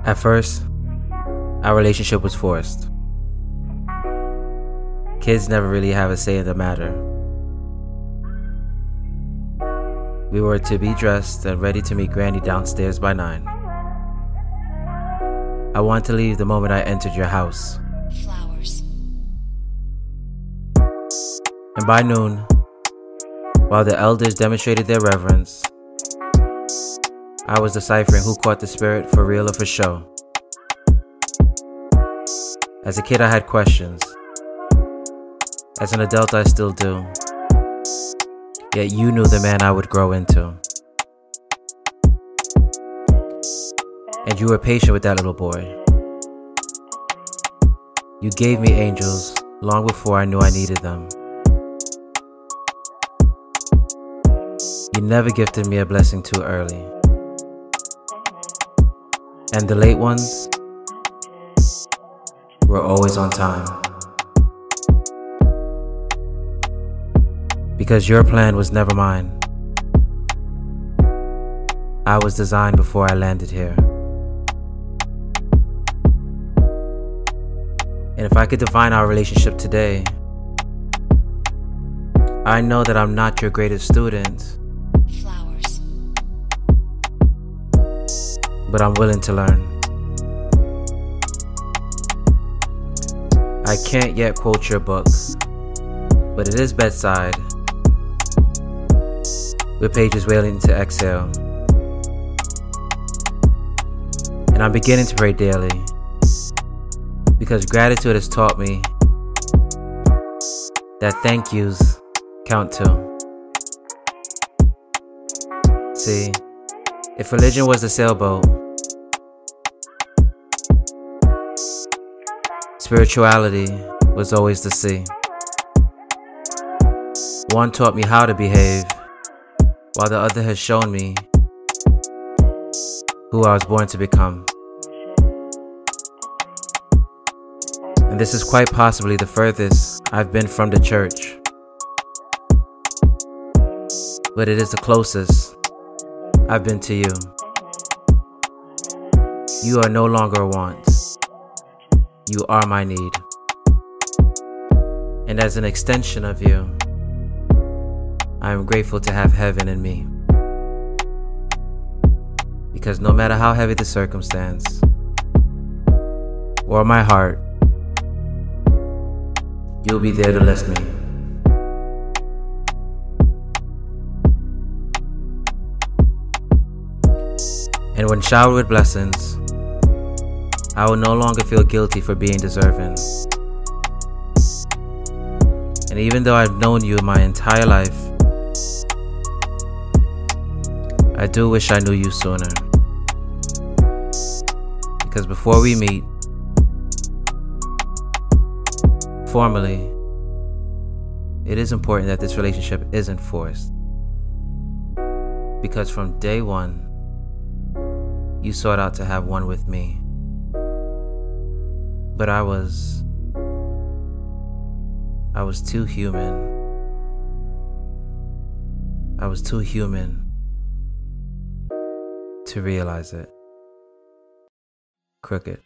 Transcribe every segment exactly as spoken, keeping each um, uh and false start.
At first, our relationship was forced. Kids never really have a say in the matter. We were to be dressed and ready to meet Granny downstairs by nine. I wanted to leave the moment I entered your house. Flowers. And by noon, while the elders demonstrated their reverence, I was deciphering who caught the spirit for real or for show. As a kid, I had questions. As an adult, I still do. Yet you knew the man I would grow into. And you were patient with that little boy. You gave me angels long before I knew I needed them. You never gifted me a blessing too early. And the late ones were always on time. Because your plan was never mine. I was designed before I landed here. And if I could define our relationship today, I know that I'm not your greatest student. Flowers. But I'm willing to learn. I can't yet quote your book, but it is bedside, with pages waiting to exhale. And I'm beginning to pray daily, because gratitude has taught me that thank yous count too. See, if religion was the sailboat, spirituality was always the sea. One taught me how to behave, while the other has shown me who I was born to become. And this is quite possibly the furthest I've been from the church. But it is the closest I've been to you. You are no longer a want. You are my need. And as an extension of you, I am grateful to have heaven in me. Because no matter how heavy the circumstance or my heart, you'll be there to lift me. And when showered with blessings, I will no longer feel guilty for being deserving. And even though I've known you my entire life, I do wish I knew you sooner. Because before we meet formally, it is important that this relationship isn't forced. Because from day one, you sought out to have one with me. But I was, I was too human. I was too human to realize it. Crooked.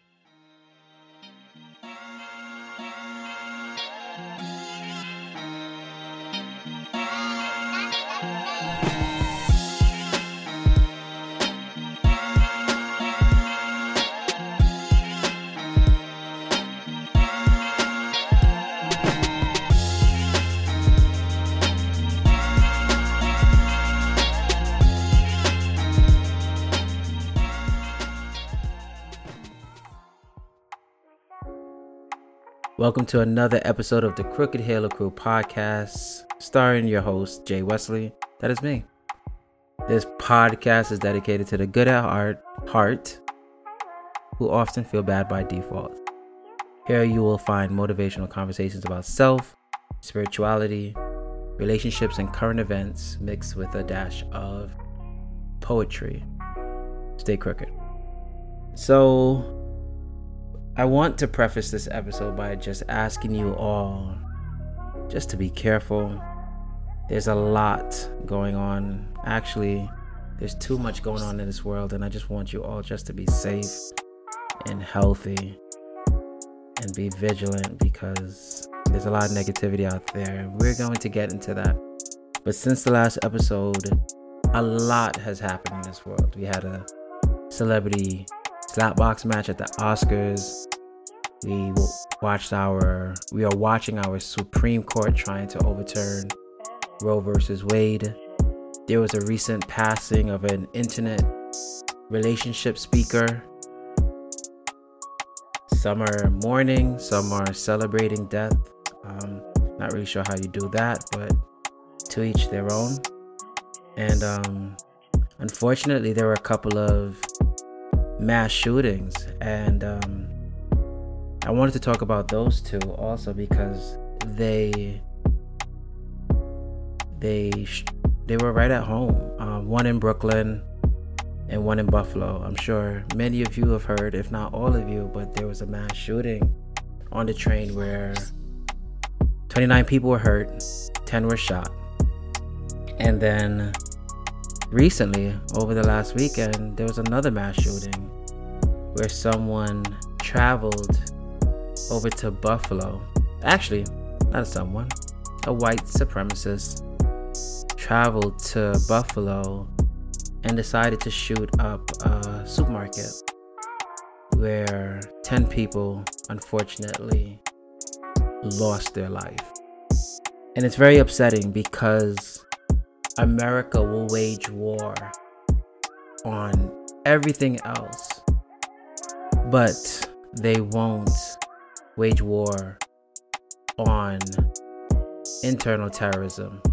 Welcome to another episode of the Crooked Halo Crew podcast, starring your host, Jay Wesley. That is me. This podcast is dedicated to the good at heart, heart who often feel bad by default. Here you will find motivational conversations about self, spirituality, relationships, and current events mixed with a dash of poetry. Stay crooked. So, I want to preface this episode by just asking you all just to be careful. There's a lot going on. Actually, there's too much going on in this world, and I just want you all just to be safe. and healthy and be vigilant, because there's a lot of negativity out there, and we're going to get into that. But since the last episode, a lot has happened in this world. We had a celebrity slapbox match at the Oscars. We watched our, we are watching our Supreme Court trying to overturn Roe versus Wade. There was a recent passing of an internet relationship speaker. Some are mourning, some are celebrating death. Um, not really sure how you do that, but to each their own. And um, unfortunately, there were a couple of mass shootings, and um, I wanted to talk about those two also because they they they were right at home. Um, one in Brooklyn and one in Buffalo. I'm sure many of you have heard, if not all of you, but there was a mass shooting on the train where twenty-nine people were hurt, ten were shot. And then recently, over the last weekend, there was another mass shooting where someone traveled over to Buffalo. Actually, not someone, a white supremacist traveled to Buffalo and decided to shoot up a supermarket where ten people, unfortunately, lost their life. And it's very upsetting because America will wage war on everything else, but they won't wage war on internal terrorism,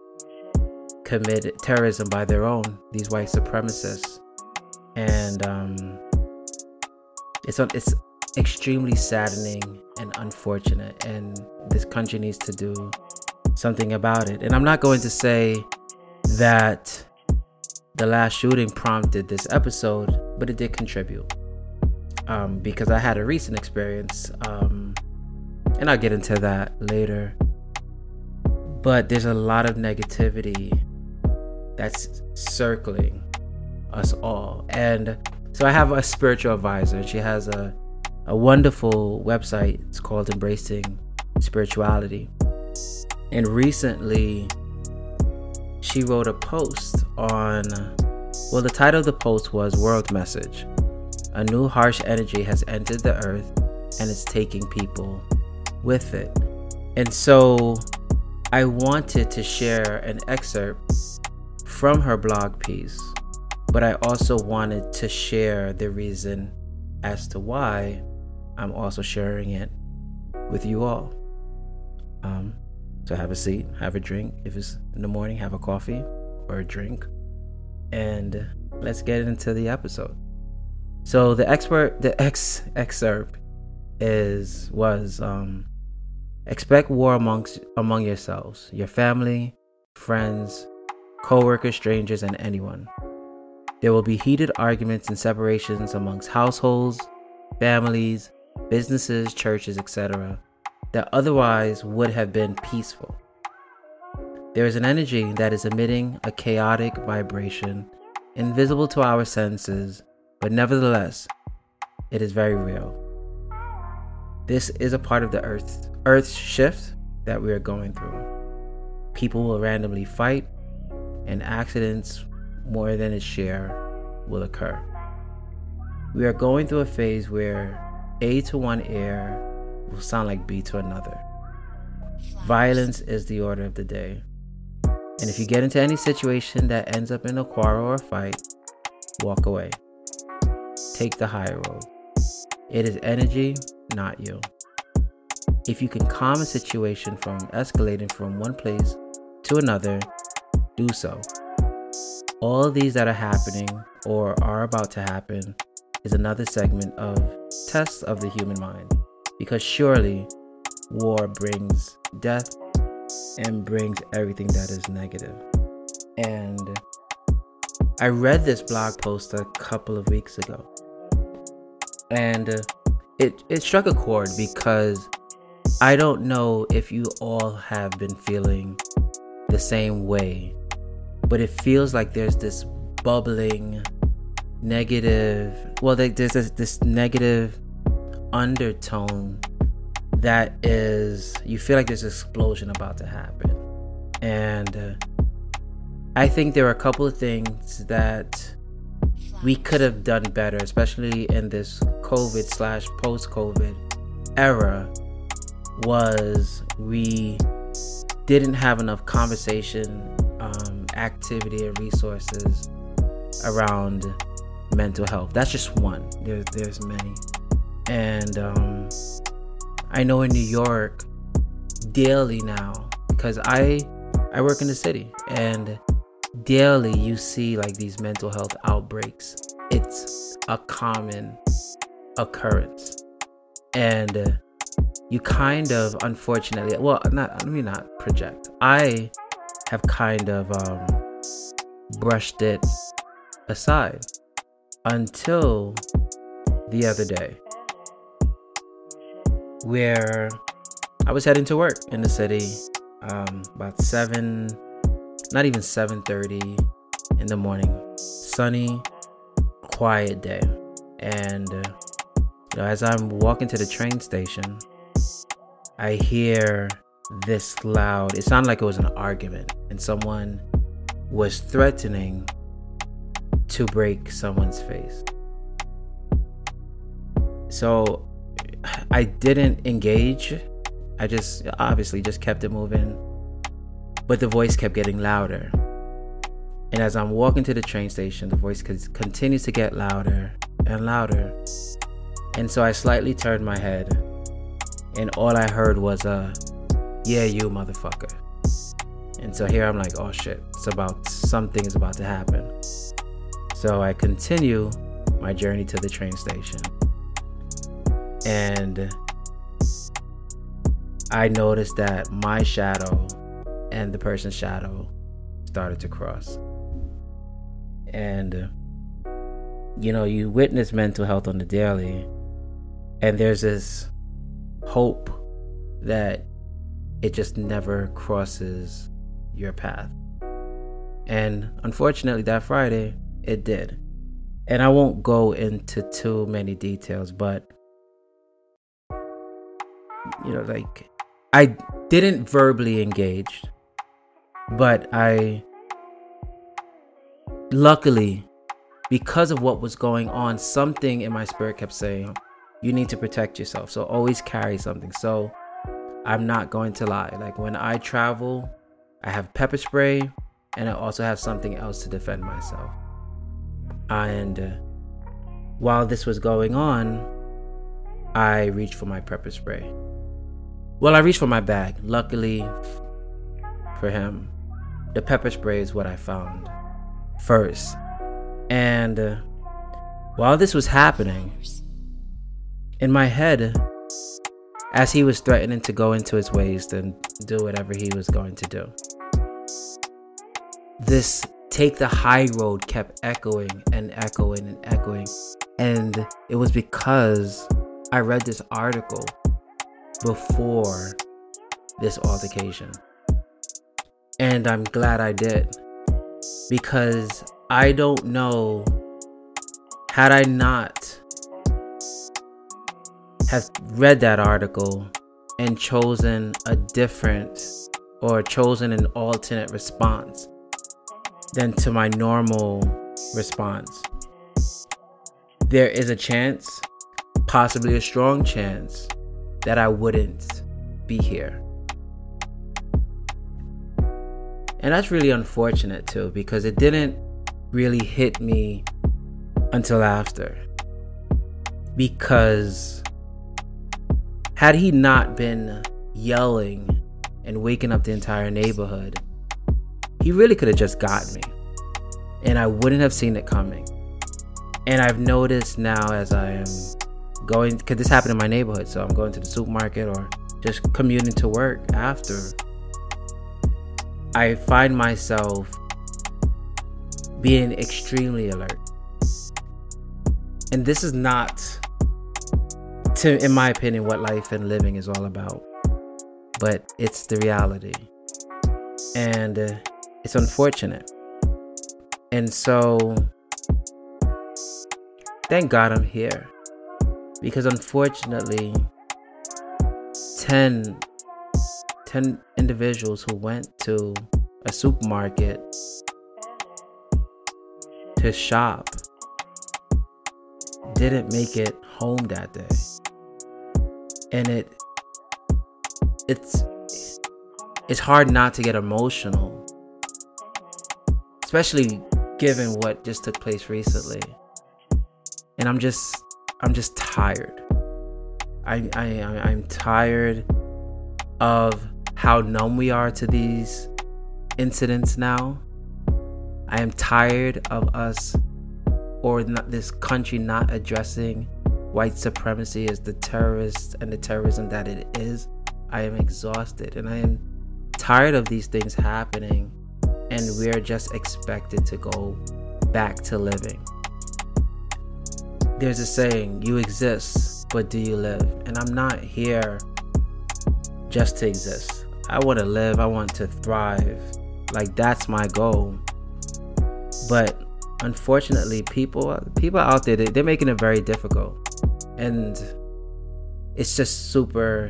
committed terrorism by their own, these white supremacists. And um, it's it's extremely saddening and unfortunate, and this country needs to do something about it. And I'm not going to say that the last shooting prompted this episode, but it did contribute, um, because I had a recent experience, um, and I'll get into that later. But there's a lot of negativity that's circling us all. And so I have a spiritual advisor. She has a, a wonderful website. It's called Embracing Spirituality. And recently, she wrote a post on, well, the title of the post was World Message. A new harsh energy has entered the earth and it's taking people with it. And so I wanted to share an excerpt from her blog piece, but I also wanted to share the reason as to why I'm also sharing it with you all. Um, so have a seat, have a drink. If it's in the morning, have a coffee or a drink, and let's get into the episode. So the expert, the ex excerpt is was um, expect war amongst among yourselves, your family, friends, co-workers, strangers, and anyone. There will be heated arguments and separations amongst households, families, businesses, churches, et cetera that otherwise would have been peaceful. There is an energy that is emitting a chaotic vibration, invisible to our senses, but nevertheless, it is very real. This is a part of the earth, earth's shift that we are going through. People will randomly fight, and accidents more than its share will occur. We are going through a phase where A to one air will sound like B to another. Violence is the order of the day. And if you get into any situation that ends up in a quarrel or a fight, walk away. Take the high road. It is energy, not you. If you can calm a situation from escalating from one place to another, do so. All these that are happening or are about to happen is another segment of tests of the human mind, because surely war brings death and brings everything that is negative. And I read this blog post a couple of weeks ago, and uh, it, it struck a chord, because I don't know if you all have been feeling the same way, but it feels like there's this bubbling negative, well, there's this, this negative undertone that is, you feel like there's an explosion about to happen. And uh, I think there are a couple of things that we could have done better, especially in this COVID slash post-COVID era, was we didn't have enough conversation, um, activity, and resources around mental health. That's just one. There's there's many. And um, I know in New York, daily now, because I I work in the city, and daily you see like these mental health outbreaks. It's a common occurrence, and uh, you kind of, unfortunately, well, not let me not project. I have kind of um, brushed it aside until the other day, where I was heading to work in the city, um, about seven, not even seven thirty in the morning. Sunny, quiet day, and uh, you know, as I'm walking to the train station, I hear this loud. It sounded like it was an argument, and someone was threatening to break someone's face. So I didn't engage. I just obviously just kept it moving, but the voice kept getting louder. And as I'm walking to the train station, the voice continues to get louder and louder. And so I slightly turned my head, and all I heard was a, "Yeah, you motherfucker." And so here I'm like, oh shit, it's about, something is about to happen. So I continue my journey to the train station, and I noticed that my shadow and the person's shadow started to cross. And you know, you witness mental health on the daily, and there's this hope that it just never crosses your path. And unfortunately, that Friday, it did. And I won't go into too many details, but you know, like, I didn't verbally engage, but I, luckily, because of what was going on, something in my spirit kept saying, you need to protect yourself. So always carry something. So I'm not going to lie. Like, when I travel, I have pepper spray, and I also have something else to defend myself. And uh, while this was going on, I reached for my pepper spray. Well, I reached for my bag. Luckily for him, the pepper spray is what I found first. And uh, while this was happening, in my head, as he was threatening to go into his ways and do whatever he was going to do, this take the high road kept echoing and echoing and echoing. And it was because I read this article before this altercation. And I'm glad I did, because I don't know, had I not have read that article and chosen a different, or chosen an alternate response than to my normal response, there is a chance, possibly a strong chance, that I wouldn't be here. And that's really unfortunate too, because it didn't really hit me until after. Because had he not been yelling and waking up the entire neighborhood, he really could have just got me, and I wouldn't have seen it coming. And I've noticed now, as I am going, because this happened in my neighborhood, so I'm going to the supermarket or just commuting to work after, I find myself being extremely alert. And this is not, to, in my opinion, what life and living is all about, but it's the reality. And uh, it's unfortunate. And so thank God I'm here. Because unfortunately, ten, ten individuals who went to a supermarket to shop didn't make it home that day. And it it's it's hard not to get emotional, especially given what just took place recently. And I'm just I'm just tired. I I I'm tired of how numb we are to these incidents now. I am tired of us or not, this country not addressing white supremacy as the terrorists and the terrorism that it is. I am exhausted, and I am tired of these things happening, and we're just expected to go back to living. There's a saying, you exist, but do you live? And I'm not here just to exist. I want to live. I want to thrive. Like, that's my goal. But unfortunately, people people out there, they, they're making it very difficult. And it's just super,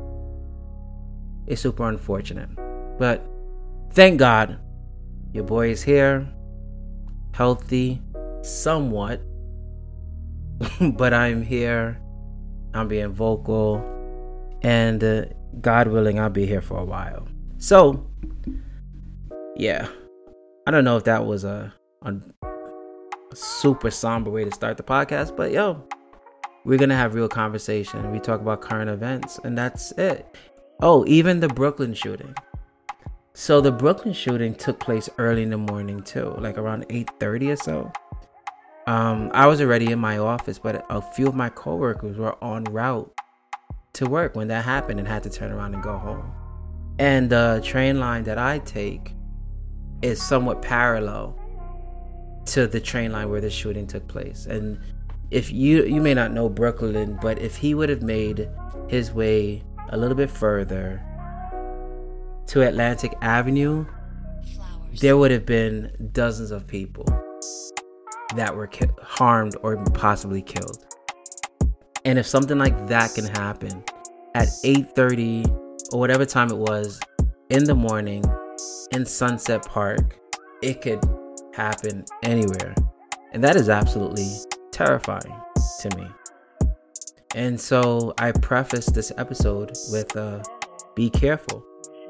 it's super unfortunate. But thank God, your boy is here, healthy, somewhat. But I'm here, I'm being vocal, and uh, God willing, I'll be here for a while. So, yeah, I don't know if that was a, a, a super somber way to start the podcast, but yo, we're gonna have real conversation. We talk about current events, and that's it. Oh, even the Brooklyn shooting. So the Brooklyn shooting took place early in the morning too, like around eight thirty or so. Um, I was already in my office, but a few of my coworkers were en route to work when that happened and had to turn around and go home. And the train line that I take is somewhat parallel to the train line where the shooting took place. And if you you may not know Brooklyn, but if he would have made his way a little bit further to Atlantic Avenue, Flowers. There would have been dozens of people that were ki- harmed or possibly killed. And if something like that can happen at eight thirty or whatever time it was in the morning in Sunset Park, it could happen anywhere. And that is absolutely terrifying to me. And so I preface this episode with uh, be careful.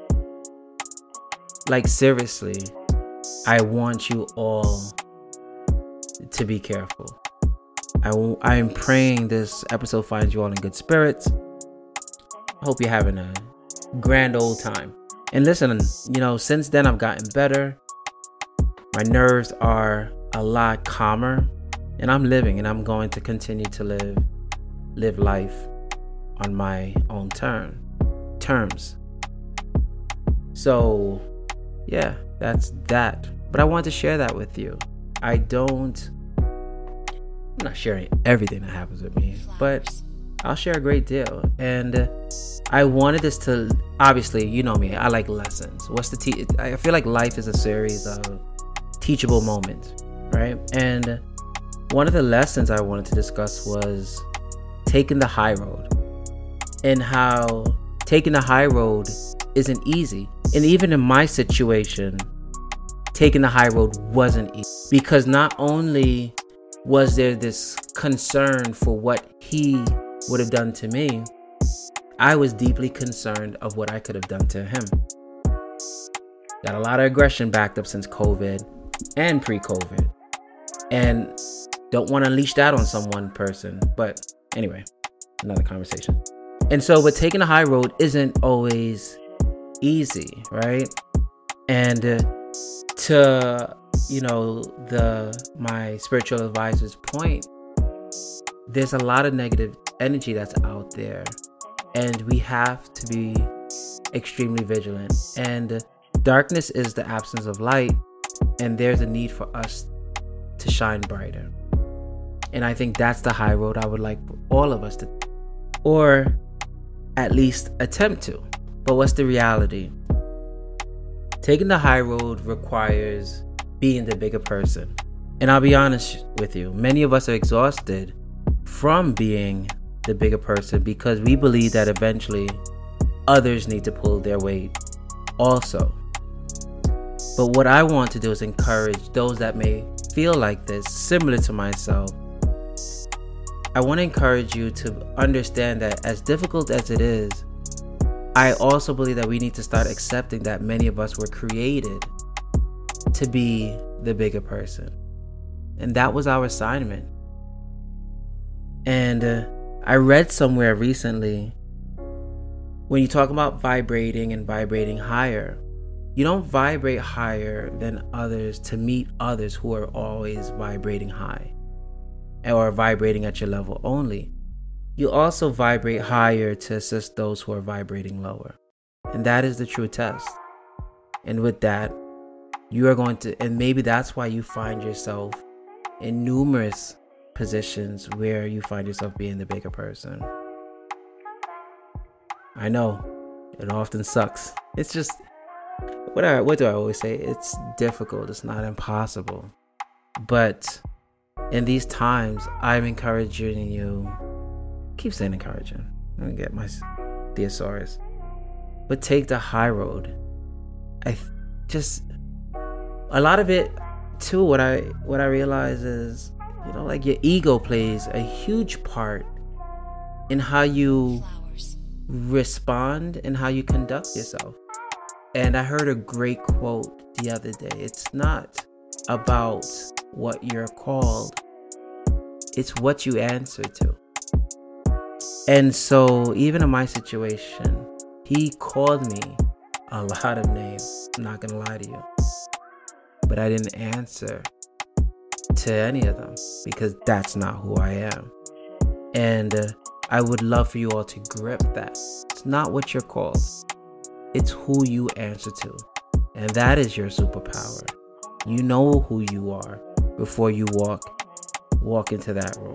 Like, seriously, I want you all to be careful. I, w- I am praying this episode finds you all in good spirits. I hope you're having a grand old time. And listen, you know, since then I've gotten better. My nerves are a lot calmer, and I'm living, and I'm going to continue to live live life on my own term terms. So yeah, that's that. But I want to share that with you. I don't I'm not sharing everything that happens with me, but I'll share a great deal. And I wanted this to, obviously, you know me, I like lessons. What's the te- I feel like life is a series of teachable moments, right? And one of the lessons I wanted to discuss was taking the high road, and how taking the high road isn't easy. And even in my situation, taking the high road wasn't easy, because not only was there this concern for what he would have done to me, I was deeply concerned of what I could have done to him. Got a lot of aggression backed up since COVID and pre-COVID, and don't want to unleash that on some one person. But anyway, another conversation. And so, but taking the high road isn't always easy, right? And uh, to, you know, the my spiritual advisor's point, there's a lot of negative energy that's out there, and we have to be extremely vigilant. And darkness is the absence of light, and there's a need for us to shine brighter. And I think that's the high road I would like for all of us to, or at least attempt to. But what's the reality? Taking the high road requires being the bigger person. And I'll be honest with you, many of us are exhausted from being the bigger person because we believe that eventually others need to pull their weight also. But what I want to do is encourage those that may feel like this, similar to myself. I want to encourage you to understand that as difficult as it is, I also believe that we need to start accepting that many of us were created to be the bigger person. And that was our assignment. And uh, I read somewhere recently, when you talk about vibrating and vibrating higher, you don't vibrate higher than others to meet others who are always vibrating high or vibrating at your level only. You also vibrate higher to assist those who are vibrating lower. And that is the true test. And with that, you are going to, and maybe that's why you find yourself in numerous positions where you find yourself being the bigger person. I know it often sucks. It's just, what I, what do I always say? It's difficult. It's not impossible. But in these times, I'm encouraging you. Keep saying encouraging. I'm gonna get my thesaurus. But take the high road. I th- just a lot of it too. What I what I realize is, you know, like your ego plays a huge part in how you Flowers. respond and how you conduct yourself. And I heard a great quote the other day. It's not about what you're called, it's what you answer to. And so even in my situation, he called me a lot of names, I'm not gonna lie to you, but I didn't answer to any of them because that's not who I am. And uh, I would love for you all to grip that. It's not what you're called, it's who you answer to. And that is your superpower. You know who you are before you walk walk into that room.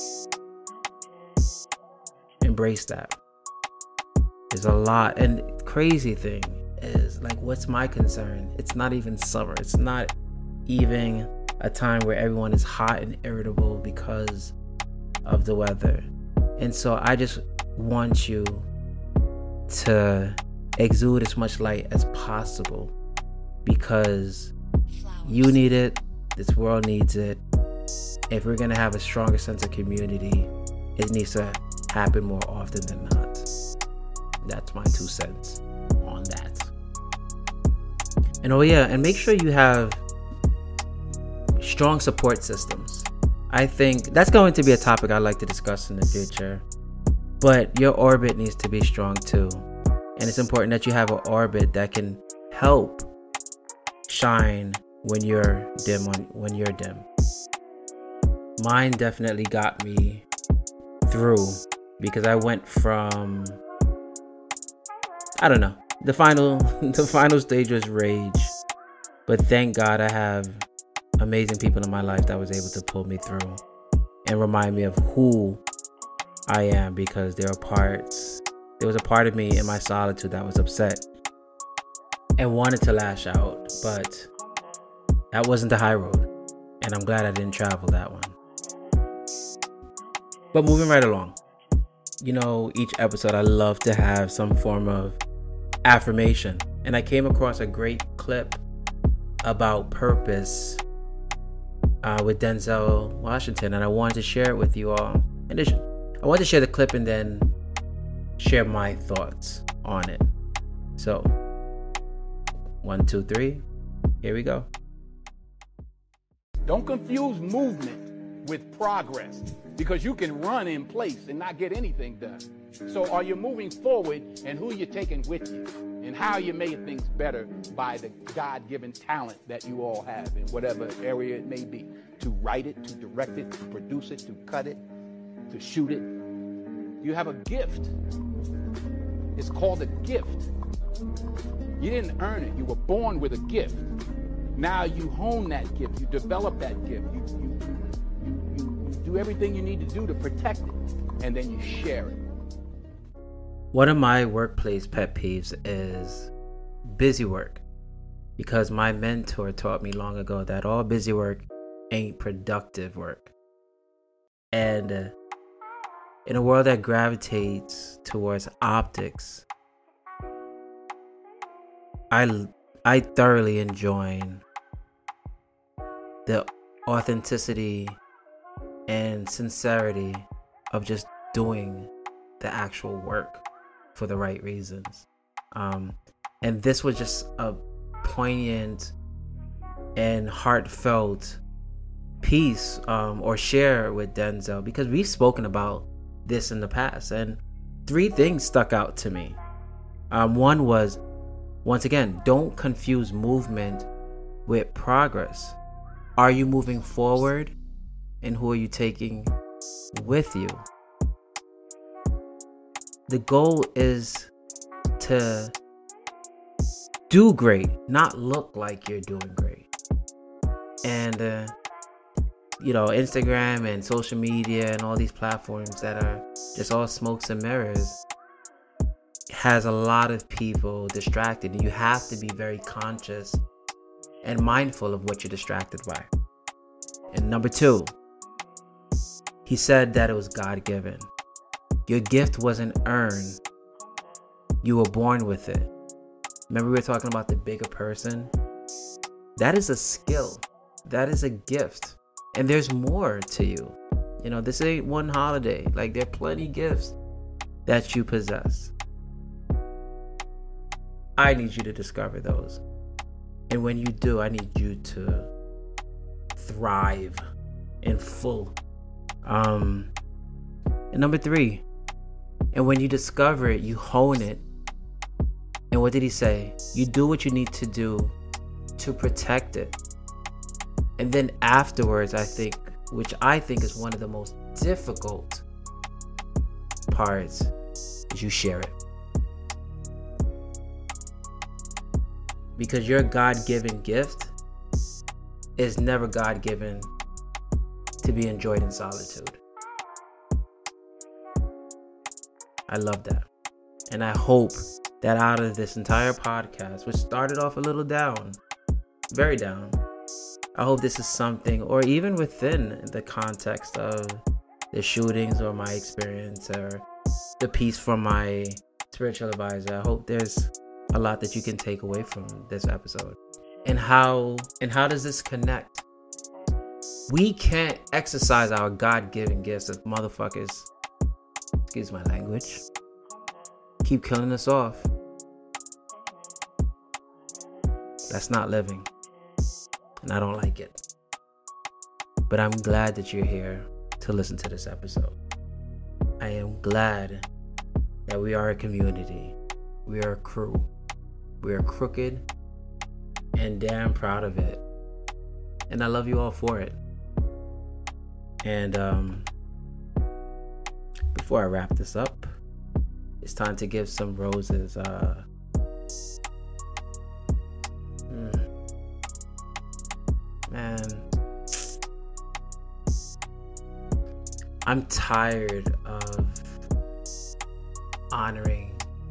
Embrace that. There's a lot. And crazy thing is, like, what's my concern? It's not even summer. It's not even a time where everyone is hot and irritable because of the weather. And so I just want you to exude as much light as possible because Flowers. you need it. This world needs it. If we're going to have a stronger sense of community, it needs to happen more often than not. That's my two cents on that. And oh yeah, and make sure you have strong support systems. I think that's going to be a topic I'd like to discuss in the future. But your orbit needs to be strong too. And it's important that you have an orbit that can help shine when you're dim on when you're dim. Mine definitely got me through because I went from, I don't know, the final the final stage was rage, but thank God I have amazing people in my life that was able to pull me through and remind me of who I am, because there are parts there was a part of me in my solitude that was upset and wanted to lash out, but that wasn't the high road, and I'm glad I didn't travel that one. But moving right along, you know, each episode I love to have some form of affirmation, and I came across a great clip about purpose uh, with Denzel Washington, and I wanted to share it with you all. In addition, I wanted to share the clip and then share my thoughts on it. So, one, two, three, here we go. Don't confuse movement with progress, because you can run in place and not get anything done. So are you moving forward, and who you're taking with you, and how you make things better by the God-given talent that you all have in whatever area it may be, to write it, to direct it, to produce it, to cut it, to shoot it. You have a gift. It's called a gift. You didn't earn it. You were born with a gift. Now you hone that gift. You develop that gift. You, you, you, you do everything you need to do to protect it, and then you share it. One of my workplace pet peeves is busy work, because my mentor taught me long ago that all busy work ain't productive work. And uh, in a world that gravitates towards optics, I, I thoroughly enjoy the authenticity and sincerity of just doing the actual work for the right reasons. Um, and this was just a poignant and heartfelt piece um, or share with Denzel, because we've spoken about this in the past, and three things stuck out to me. Um, one was, once again, don't confuse movement with progress. Are you moving forward, and who are you taking with you? The goal is to do great, not look like you're doing great. And uh, you know, Instagram and social media and all these platforms that are just all smokes and mirrors has a lot of people distracted, and you have to be very conscious and mindful of what you're distracted by. And number two, he said that it was God-given. Your gift wasn't earned. You were born with it. Remember we were talking about the bigger person? That is a skill. That is a gift. And there's more to you. You know, this ain't one holiday. Like, there are plenty gifts that you possess. I need you to discover those. And when you do, I need you to thrive in full. Um, and number three, and when you discover it, you hone it. And what did he say? You do what you need to do to protect it. And then afterwards, I think, which I think is one of the most difficult parts, is you share it. Because your God-given gift is never God-given to be enjoyed in solitude. I love that. And I hope that out of this entire podcast, which started off a little down, very down, I hope this is something, or even within the context of the shootings or my experience or the piece from my spiritual advisor, I hope there's a lot that you can take away from this episode. And how and how does this connect? We can't exercise our God-given gifts if motherfuckers, excuse my language, keep killing us off. That's not living. And I don't like it. But I'm glad that you're here to listen to this episode. I am glad that we are a community. We are a crew. We are crooked and damn proud of it. And I love you all for it. And um, before I wrap this up, it's time to give some roses. Uh, mm, man, I'm tired of honoring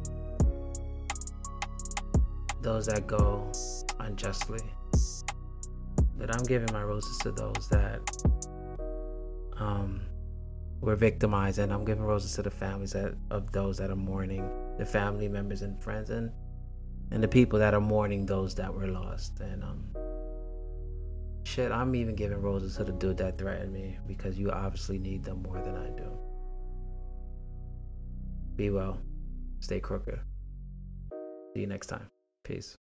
those that go unjustly. That I'm giving my roses to those that um, were victimized, and I'm giving roses to the families that, of those that are mourning, the family members and friends, and and the people that are mourning those that were lost. And um, shit, I'm even giving roses to the dude that threatened me, because you obviously need them more than I do. Be well. Stay crooked. See you next time. Peace.